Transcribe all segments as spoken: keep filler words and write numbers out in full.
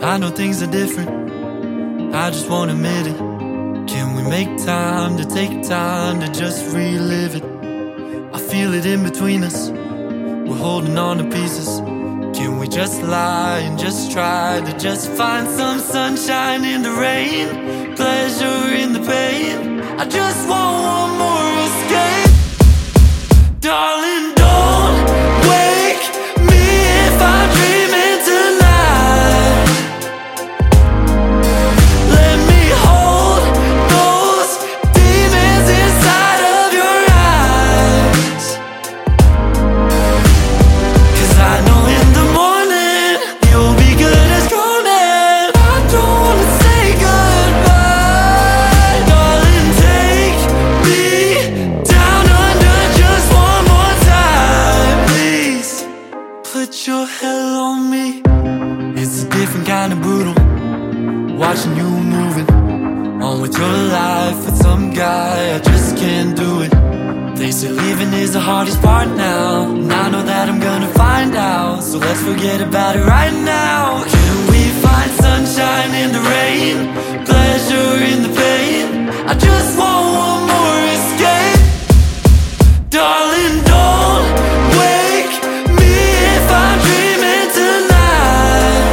I know things are different, I just won't admit it. Can we make time to take time to just relive it? I feel it in between us, we're holding on to pieces. Can we just lie and just try to just find some sunshine in the rain, pleasure in the pain? I just want one more escape. Darling, don't wake me if I'm dreaming tonight. Let me hold those demons inside of your eyes. 'Cause I know in the morning you'll be good as gold, and I don't wanna say goodbye. Darling, take me down under just one more time, please. Put your hell on me. It's a different kind of brutal, watching you moving on with your life with some guy. I just can't do it. They say leaving is the hardest part now, and I know that I'm gonna find out. So let's forget about it right now. Can we find sunshine in the rain, pleasure in the pain? I just want one more escape. Darling, don't wake me if I'm dreaming tonight.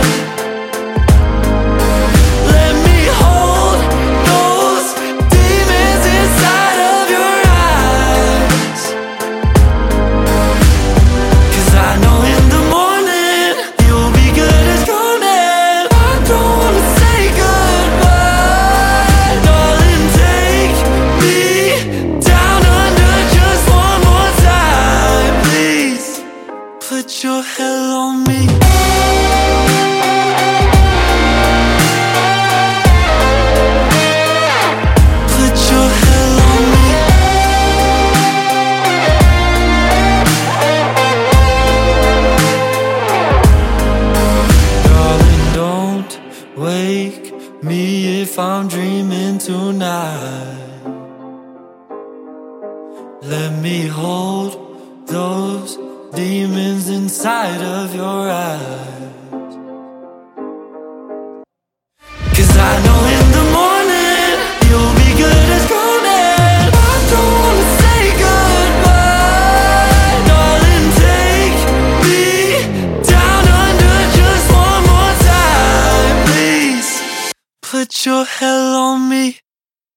Let me hold those demons inside of your eyes. 'Cause I know in the morning you'll be good as gold, and I don't wanna say goodbye. Darling, take me down under just one more time, please. Put your hell on me. Put your hell on me. Darling, don't wake me if I'm dreaming tonight. Let me hold those demons inside of your eyes.